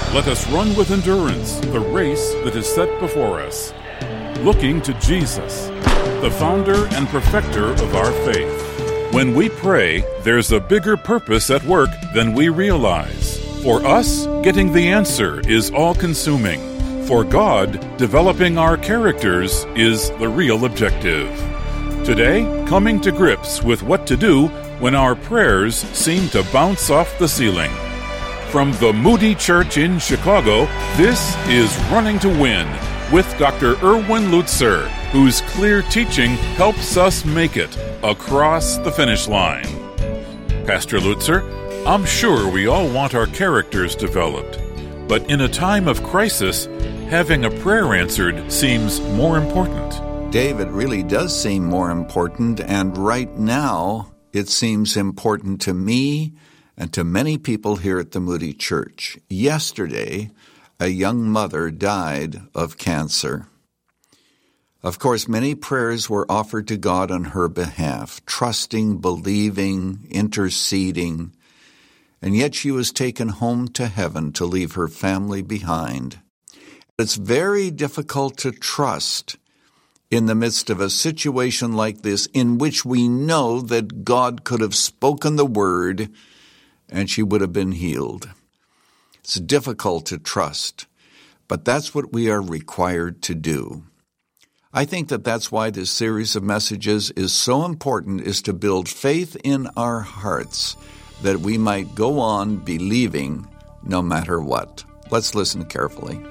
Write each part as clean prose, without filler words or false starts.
Let us run with endurance the race that is set before us, looking to Jesus, the founder and perfecter of our faith. When we pray, there's a bigger purpose at work than we realize. For us, getting the answer is all-consuming. For God, developing our characters is the real objective. Today, coming to grips with what to do when our prayers seem to bounce off the ceiling. From the Moody Church in Chicago, this is Running to Win with Dr. Erwin Lutzer, whose clear teaching helps us make it across the finish line. Pastor Lutzer, I'm sure we all want our characters developed, but in a time of crisis, having a prayer answered seems more important. Dave, it really does seem more important, and right now it seems important to me and to many people here at the Moody Church. Yesterday, a young mother died of cancer. Of course, many prayers were offered to God on her behalf, trusting, believing, interceding, and yet she was taken home to heaven to leave her family behind. It's very difficult to trust in the midst of a situation like this in which we know that God could have spoken the word and she would have been healed. It's difficult to trust, but that's what we are required to do. I think that that's why this series of messages is so important, is to build faith in our hearts that we might go on believing no matter what. Let's listen carefully.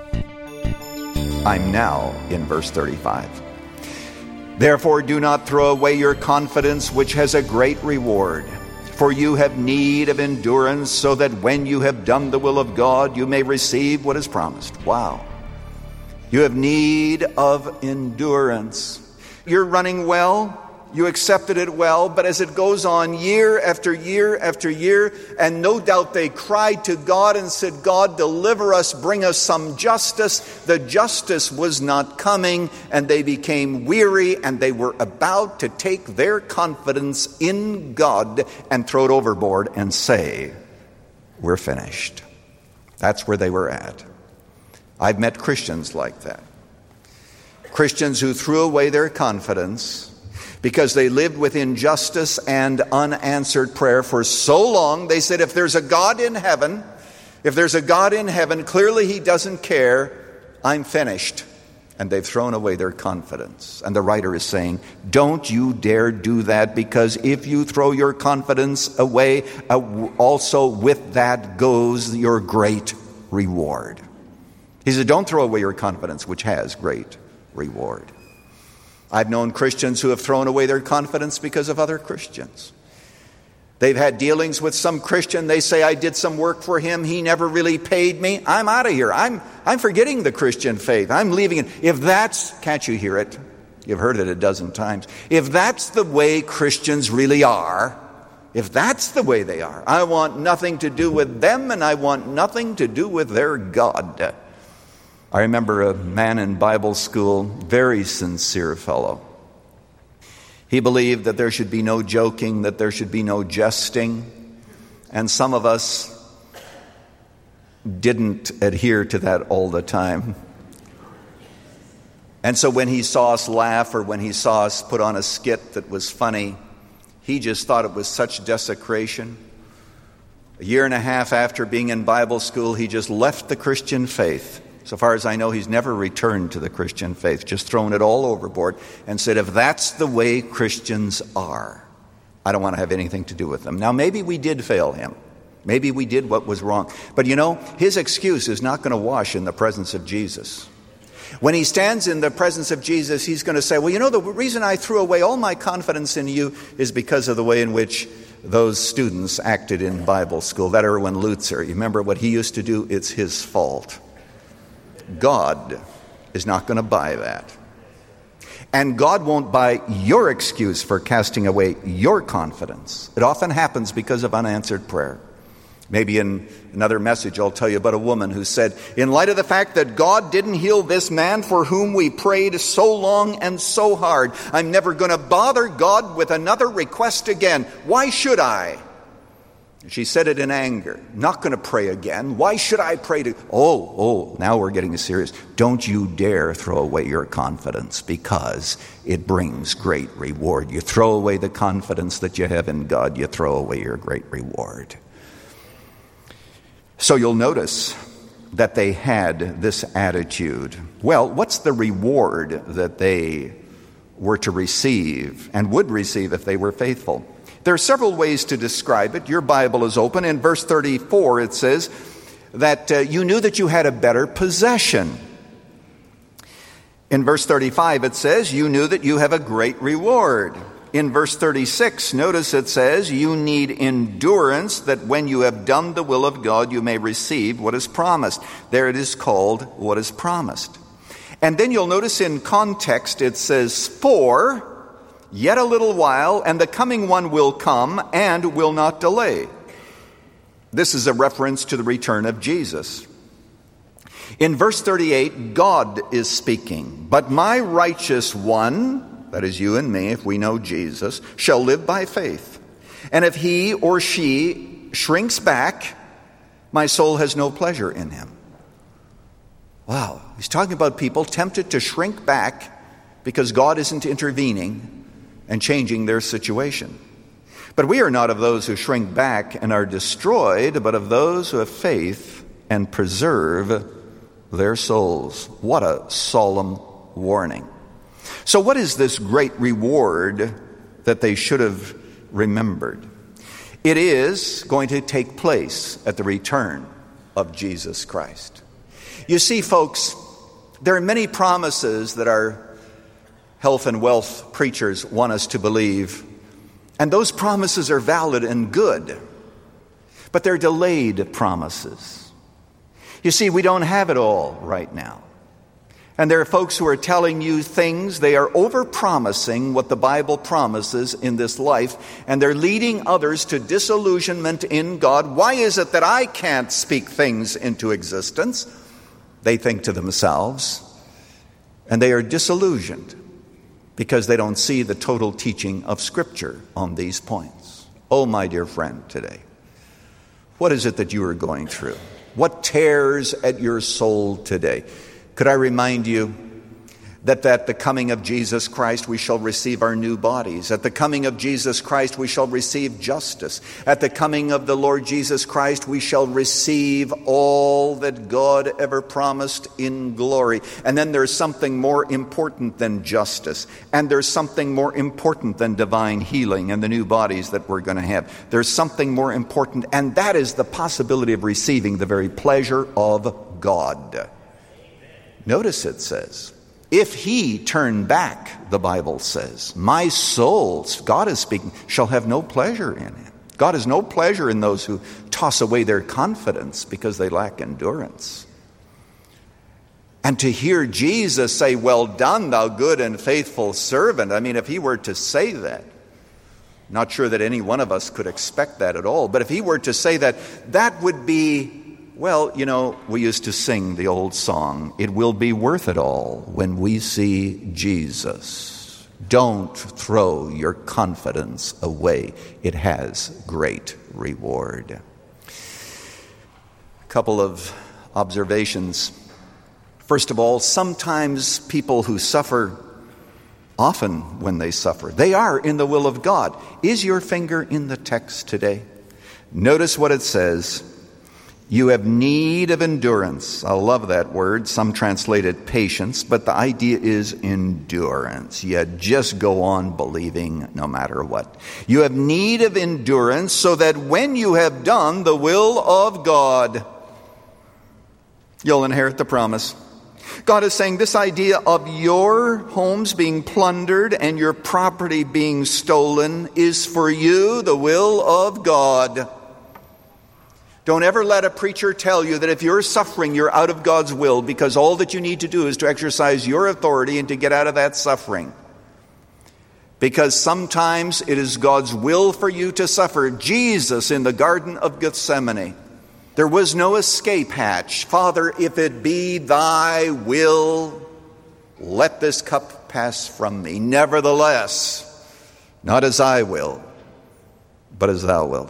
I'm now in verse 35. Therefore do not throw away your confidence, which has a great reward. For you have need of endurance, so that when you have done the will of God, you may receive what is promised. Wow. You have need of endurance. You're running well. You accepted it well, but as it goes on year after year after year, and no doubt they cried to God and said, God, deliver us, bring us some justice. The justice was not coming, and they became weary, and they were about to take their confidence in God and throw it overboard and say, we're finished. That's where they were at. I've met Christians like that. Christians who threw away their confidence because they lived with injustice and unanswered prayer for so long. They said, if there's a God in heaven, clearly he doesn't care. I'm finished. And they've thrown away their confidence. And the writer is saying, don't you dare do that, because if you throw your confidence away, also with that goes your great reward. He said, don't throw away your confidence, which has great reward. I've known Christians who have thrown away their confidence because of other Christians. They've had dealings with some Christian. They say, I did some work for him. He never really paid me. I'm out of here. I'm forgetting the Christian faith. I'm leaving it. If that's, can't you hear it? You've heard it a dozen times. If that's the way Christians really are, if that's the way they are, I want nothing to do with them, and I want nothing to do with their God. I remember a man in Bible school, very sincere fellow. He believed that there should be no joking, that there should be no jesting. And some of us didn't adhere to that all the time. And so when he saw us laugh, or when he saw us put on a skit that was funny, he just thought it was such desecration. A year and a half after being in Bible school, he just left the Christian faith. So far as I know, he's never returned to the Christian faith, just thrown it all overboard and said, if that's the way Christians are, I don't want to have anything to do with them. Now, maybe we did fail him. Maybe we did what was wrong. But his excuse is not going to wash in the presence of Jesus. When he stands in the presence of Jesus, he's going to say, well, the reason I threw away all my confidence in you is because of the way in which those students acted in Bible school. That Erwin Lutzer, you remember what he used to do? It's his fault. God is not going to buy that. And God won't buy your excuse for casting away your confidence. It often happens because of unanswered prayer. Maybe in another message I'll tell you about a woman who said, in light of the fact that God didn't heal this man for whom we prayed so long and so hard, I'm never going to bother God with another request again. Why should I? She said it in anger. Not going to pray again. Why should I pray to... Now we're getting serious. Don't you dare throw away your confidence, because it brings great reward. You throw away the confidence that you have in God, you throw away your great reward. So you'll notice that they had this attitude. Well, what's the reward that they were to receive and would receive if they were faithful? There are several ways to describe it. Your Bible is open. In verse 34, it says that you knew that you had a better possession. In verse 35, it says you knew that you have a great reward. In verse 36, notice it says you need endurance, that when you have done the will of God, you may receive what is promised. There it is called what is promised. And then you'll notice in context it says, for yet a little while, and the coming one will come and will not delay. This is a reference to the return of Jesus. In verse 38, God is speaking. But my righteous one, that is you and me, if we know Jesus, shall live by faith. And if he or she shrinks back, my soul has no pleasure in him. Wow, he's talking about people tempted to shrink back because God isn't intervening and changing their situation. But we are not of those who shrink back and are destroyed, but of those who have faith and preserve their souls. What a solemn warning. So what is this great reward that they should have remembered? It is going to take place at the return of Jesus Christ. You see, folks, there are many promises that our health and wealth preachers want us to believe, and those promises are valid and good, but they're delayed promises. You see, we don't have it all right now. And there are folks who are telling you things. They are over-promising what the Bible promises in this life, and they're leading others to disillusionment in God. Why is it that I can't speak things into existence? They think to themselves, and they are disillusioned because they don't see the total teaching of Scripture on these points. Oh, my dear friend, today, what is it that you are going through? What tears at your soul today? Could I remind you that at the coming of Jesus Christ we shall receive our new bodies. At the coming of Jesus Christ we shall receive justice. At the coming of the Lord Jesus Christ we shall receive all that God ever promised in glory. And then there's something more important than justice. And there's something more important than divine healing and the new bodies that we're going to have. There's something more important, and that is the possibility of receiving the very pleasure of God. Notice it says, if he turn back, the Bible says, my soul, God is speaking, shall have no pleasure in him. God has no pleasure in those who toss away their confidence because they lack endurance. And to hear Jesus say, well done, thou good and faithful servant. I mean, if he were to say that, not sure that any one of us could expect that at all, but if he were to say that, that would be, well, you know, we used to sing the old song, it will be worth it all when we see Jesus. Don't throw your confidence away. It has great reward. A couple of observations. First of all, sometimes people who suffer, often when they suffer, they are in the will of God. Is your finger in the text today? Notice what it says. You have need of endurance. I love that word. Some translate it patience, but the idea is endurance. You just go on believing no matter what. You have need of endurance so that when you have done the will of God, you'll inherit the promise. God is saying this idea of your homes being plundered and your property being stolen is for you the will of God. Don't ever let a preacher tell you that if you're suffering, you're out of God's will, because all that you need to do is to exercise your authority and to get out of that suffering. Because sometimes it is God's will for you to suffer. Jesus in the Garden of Gethsemane, there was no escape hatch. Father, if it be thy will, let this cup pass from me. Nevertheless, not as I will, but as thou wilt.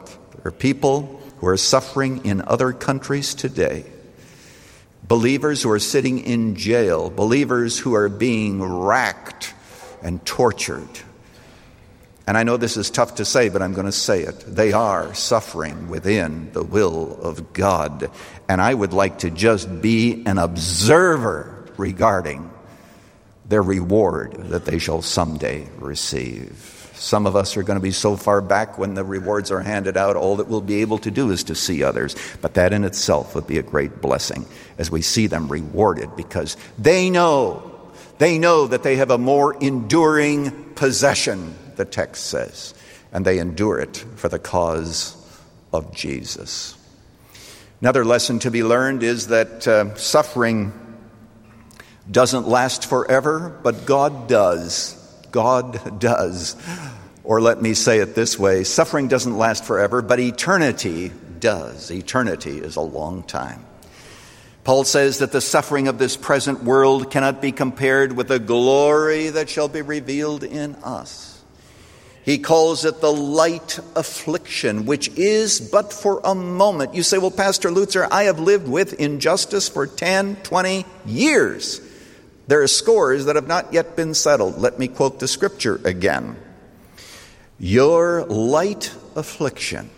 There are people who are suffering in other countries today. Believers who are sitting in jail. Believers who are being racked and tortured. And I know this is tough to say, but I'm going to say it. They are suffering within the will of God. And I would like to just be an observer regarding their reward that they shall someday receive. Some of us are going to be so far back when the rewards are handed out, all that we'll be able to do is to see others. But that in itself would be a great blessing as we see them rewarded, because they know that they have a more enduring possession, the text says, and they endure it for the cause of Jesus. Another lesson to be learned is that suffering doesn't last forever, but God does. God does. Or let me say it this way, suffering doesn't last forever, but eternity does. Eternity is a long time. Paul says that the suffering of this present world cannot be compared with the glory that shall be revealed in us. He calls it the light affliction, which is but for a moment. You say, well, Pastor Lutzer, I have lived with injustice for 10, 20 years. There are scores that have not yet been settled. Let me quote the scripture again. Your light affliction,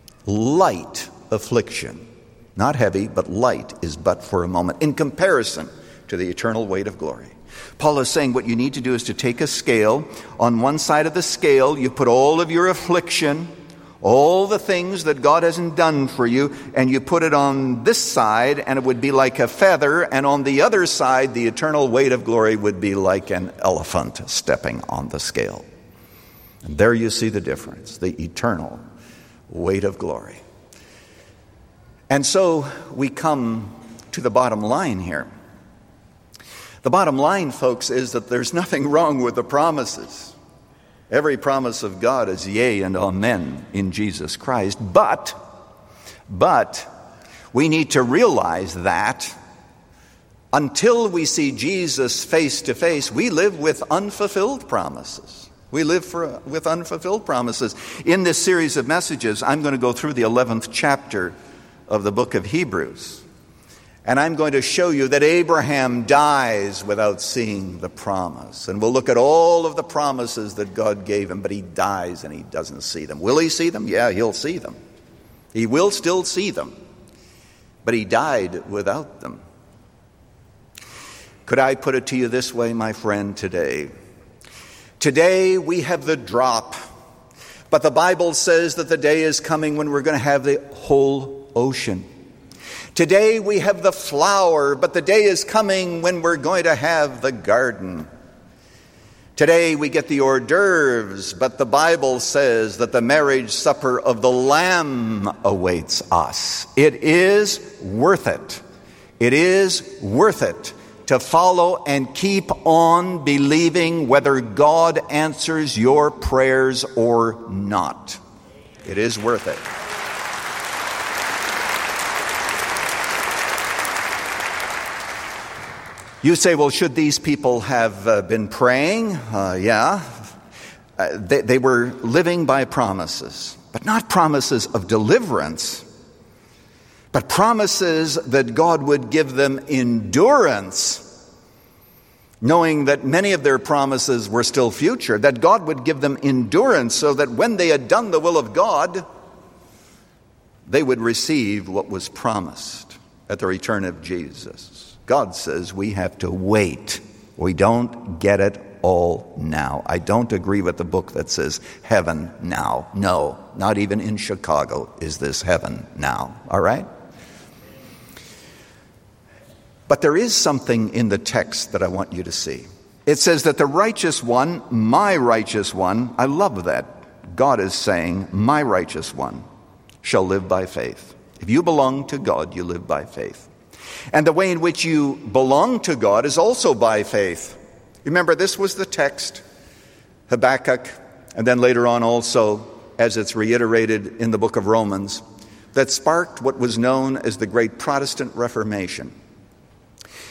not heavy, but light, is but for a moment in comparison to the eternal weight of glory. Paul is saying what you need to do is to take a scale. On one side of the scale, you put all of your affliction, all the things that God hasn't done for you, and you put it on this side, and it would be like a feather, and on the other side, the eternal weight of glory would be like an elephant stepping on the scale. And there you see the difference, the eternal weight of glory. And so we come to the bottom line here. The bottom line, folks, is that there's nothing wrong with the promises. Every promise of God is yea and amen in Jesus Christ. But we need to realize that until we see Jesus face to face, we live with unfulfilled promises. We live with unfulfilled promises. In this series of messages, I'm going to go through the 11th chapter of the book of Hebrews. And I'm going to show you that Abraham dies without seeing the promise. And we'll look at all of the promises that God gave him, but he dies and he doesn't see them. Will he see them? Yeah, he'll see them. He will still see them. But he died without them. Could I put it to you this way, my friend, today? Today we have the drop. But the Bible says that the day is coming when we're going to have the whole ocean. Today we have the flower, but the day is coming when we're going to have the garden. Today we get the hors d'oeuvres, but the Bible says that the marriage supper of the Lamb awaits us. It is worth it. It is worth it to follow and keep on believing whether God answers your prayers or not. It is worth it. You say, well, should these people have been praying? Yeah. They were living by promises, but not promises of deliverance, but promises that God would give them endurance, knowing that many of their promises were still future, that God would give them endurance so that when they had done the will of God, they would receive what was promised at the return of Jesus. God says we have to wait. We don't get it all now. I don't agree with the book that says heaven now. No, not even in Chicago is this heaven now. All right? But there is something in the text that I want you to see. It says that the righteous one, my righteous one, I love that. God is saying, my righteous one shall live by faith. If you belong to God, you live by faith. And the way in which you belong to God is also by faith. Remember, this was the text, Habakkuk, and then later on also, as it's reiterated in the book of Romans, that sparked what was known as the Great Protestant Reformation.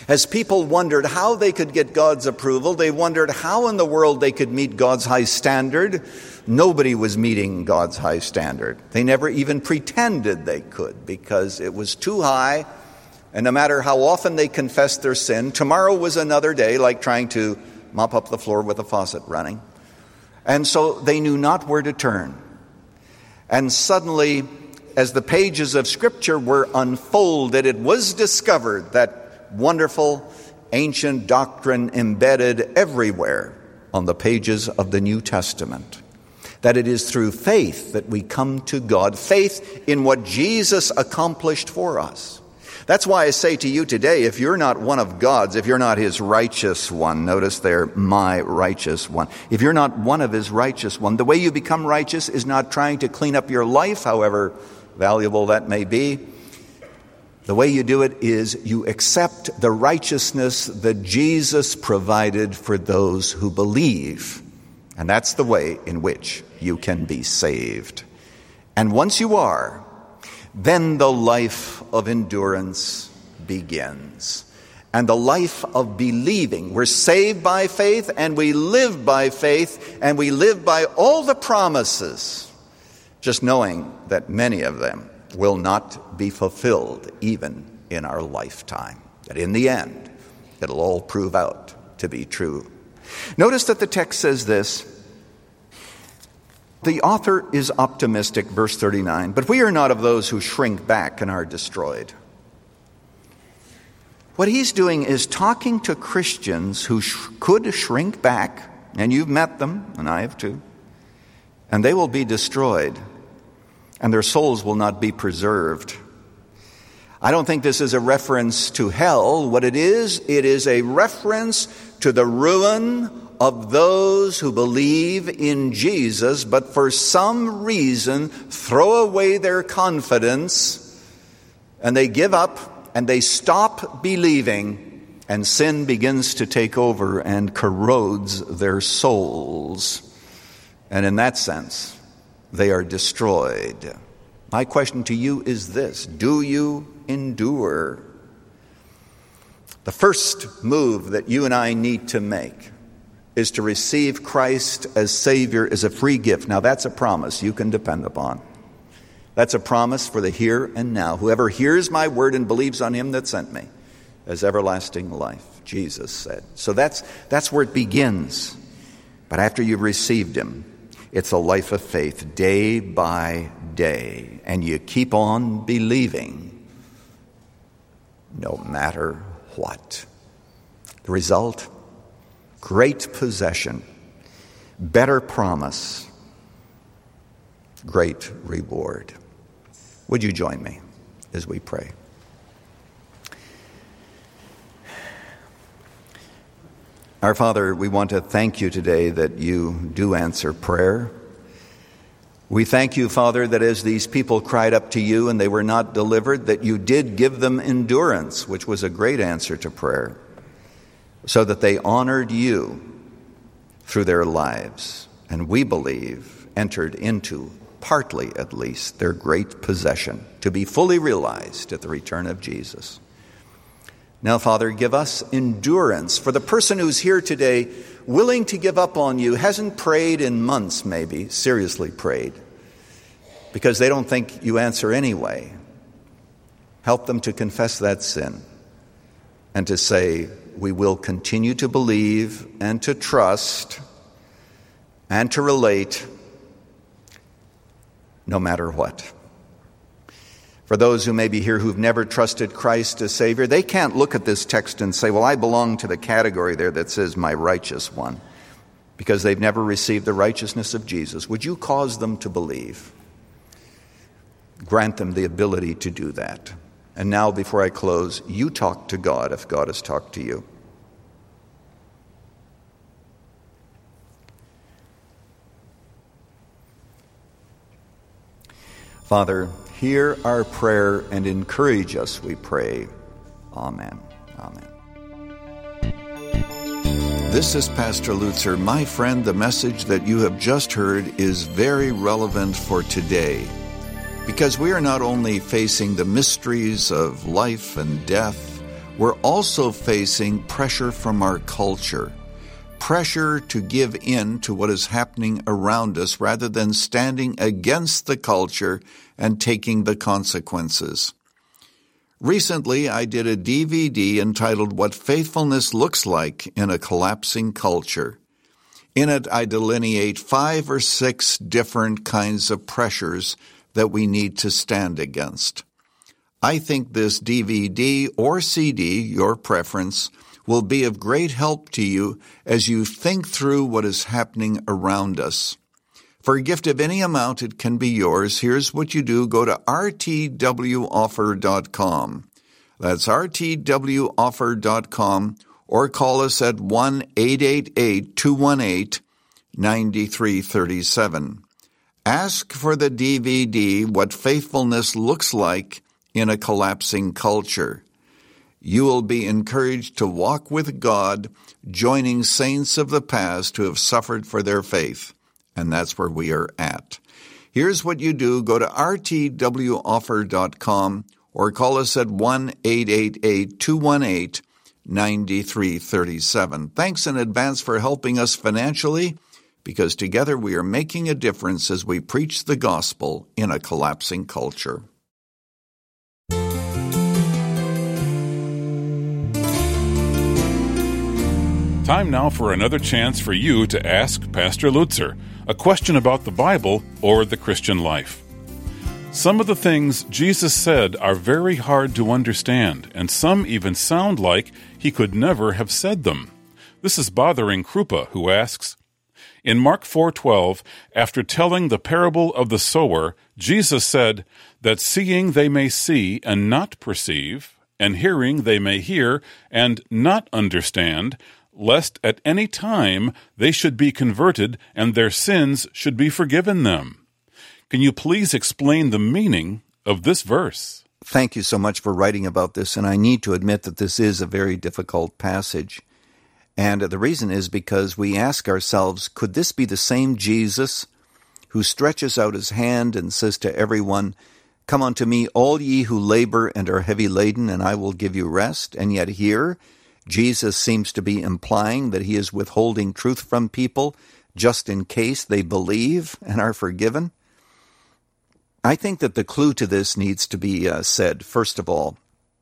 As people wondered how they could get God's approval, they wondered how in the world they could meet God's high standard. Nobody was meeting God's high standard. They never even pretended they could because it was too high. And no matter how often they confessed their sin, tomorrow was another day, like trying to mop up the floor with a faucet running. And so they knew not where to turn. And suddenly, as the pages of Scripture were unfolded, it was discovered that wonderful ancient doctrine embedded everywhere on the pages of the New Testament. That it is through faith that we come to God, faith in what Jesus accomplished for us. That's why I say to you today, if you're not one of God's, if you're not His righteous one, notice there, my righteous one. If you're not one of His righteous one, the way you become righteous is not trying to clean up your life, however valuable that may be. The way you do it is you accept the righteousness that Jesus provided for those who believe. And that's the way in which you can be saved. And once you are, then the life of endurance begins. And the life of believing. We're saved by faith and we live by faith and we live by all the promises, just knowing that many of them will not be fulfilled even in our lifetime. That in the end, it'll all prove out to be true. Notice that the text says this. The author is optimistic, verse 39, but we are not of those who shrink back and are destroyed. What he's doing is talking to Christians who could shrink back, and you've met them, and I have too, and they will be destroyed. And their souls will not be preserved. I don't think this is a reference to hell. What it is a reference to the ruin of those who believe in Jesus, but for some reason throw away their confidence, and they give up, and they stop believing, and sin begins to take over and corrodes their souls. And in that sense, they are destroyed. My question to you is this: do you endure? The first move that you and I need to make is to receive Christ as Savior as a free gift. Now that's a promise you can depend upon. That's a promise for the here and now. Whoever hears my word and believes on Him that sent me has everlasting life, Jesus said. So that's where it begins. But after you've received Him, it's a life of faith, day by day. And you keep on believing, no matter what. The result? Great possession, better promise, great reward. Would you join me as we pray? Our Father, we want to thank you today that you do answer prayer. We thank you, Father, that as these people cried up to you and they were not delivered, that you did give them endurance, which was a great answer to prayer, so that they honored you through their lives, and we believe entered into, partly at least, their great possession, to be fully realized at the return of Jesus. Now, Father, give us endurance. For the person who's here today, willing to give up on you, hasn't prayed in months maybe, seriously prayed, because they don't think you answer anyway. Help them to confess that sin and to say, we will continue to believe and to trust and to relate no matter what. For those who may be here who've never trusted Christ as Savior, they can't look at this text and say, well, I belong to the category there that says my righteous one, because they've never received the righteousness of Jesus. Would you cause them to believe? Grant them the ability to do that. And now, before I close, you talk to God if God has talked to you. Father, hear our prayer and encourage us, we pray. Amen. Amen. This is Pastor Lutzer. My friend, the message that you have just heard is very relevant for today, because we are not only facing the mysteries of life and death, we're also facing pressure from our culture. Pressure to give in to what is happening around us rather than standing against the culture and taking the consequences. Recently, I did a DVD entitled What Faithfulness Looks Like in a Collapsing Culture. In it, I delineate 5 or 6 different kinds of pressures that we need to stand against. I think this DVD or CD, your preference, will be of great help to you as you think through what is happening around us. For a gift of any amount, it can be yours. Here's what you do. Go to rtwoffer.com. That's rtwoffer.com, or call us at 1-888-218-9337. Ask for the DVD, What Faithfulness Looks Like in a Collapsing Culture. You will be encouraged to walk with God, joining saints of the past who have suffered for their faith. And that's where we are at. Here's what you do. Go to rtwoffer.com or call us at 1-888-218-9337. Thanks in advance for helping us financially, because together we are making a difference as we preach the gospel in a collapsing culture. Time now for another chance for you to ask Pastor Lutzer a question about the Bible or the Christian life. Some of the things Jesus said are very hard to understand, and some even sound like he could never have said them. This is bothering Krupa, who asks, in Mark 4:12, after telling the parable of the sower, Jesus said that seeing they may see and not perceive, and hearing they may hear and not understand, lest at any time they should be converted and their sins should be forgiven them. Can you please explain the meaning of this verse? Thank you so much for writing about this, and I need to admit that this is a very difficult passage. And the reason is because we ask ourselves, could this be the same Jesus who stretches out his hand and says to everyone, "Come unto me, all ye who labor and are heavy laden, and I will give you rest"? And yet here, Jesus seems to be implying that he is withholding truth from people just in case they believe and are forgiven. I think that the clue to this needs to be said. First of all,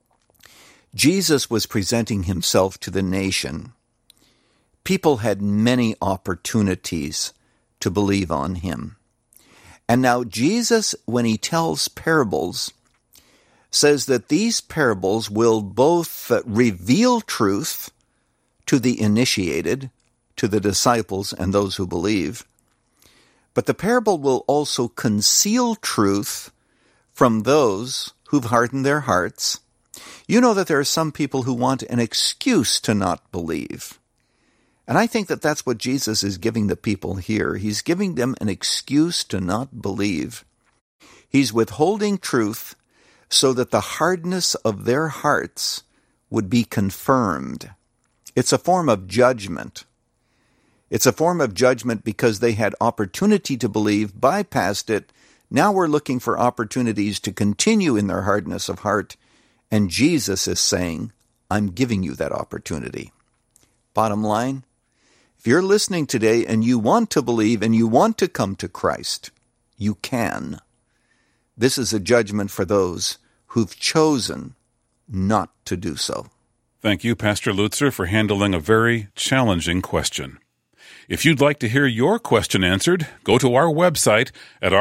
Jesus was presenting himself to the nation. People had many opportunities to believe on him. And now Jesus, when he tells parables, says that these parables will both reveal truth to the initiated, to the disciples and those who believe, but the parable will also conceal truth from those who've hardened their hearts. You know that there are some people who want an excuse to not believe. And I think that that's what Jesus is giving the people here. He's giving them an excuse to not believe. He's withholding truth so that the hardness of their hearts would be confirmed. It's a form of judgment. It's a form of judgment because they had opportunity to believe, bypassed it. Now we're looking for opportunities to continue in their hardness of heart. And Jesus is saying, I'm giving you that opportunity. Bottom line, if you're listening today and you want to believe and you want to come to Christ, you can. This is a judgment for those who've chosen not to do so. Thank you, Pastor Lutzer, for handling a very challenging question. If you'd like to hear your question answered, go to our website at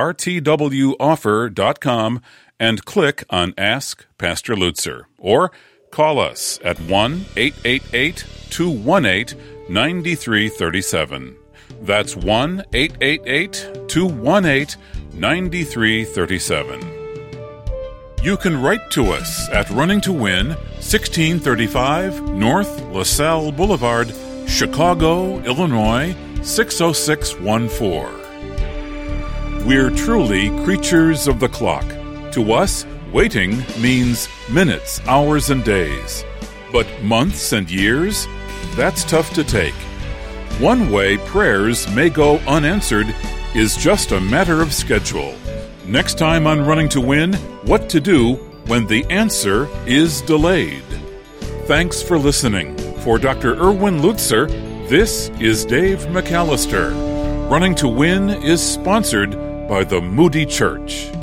rtwoffer.com and click on Ask Pastor Lutzer, or call us at 1-888-218-9337. That's 1-888-218-9337. You can write to us at Running to Win, 1635 North LaSalle Boulevard, Chicago, Illinois, 60614. We're truly creatures of the clock. To us, waiting means minutes, hours, and days. But months and years? That's tough to take. One way prayers may go unanswered is just a matter of schedule. Next time on Running to Win, what to do when the answer is delayed. Thanks for listening. For Dr. Erwin Lutzer, this is Dave McAllister. Running to Win is sponsored by the Moody Church.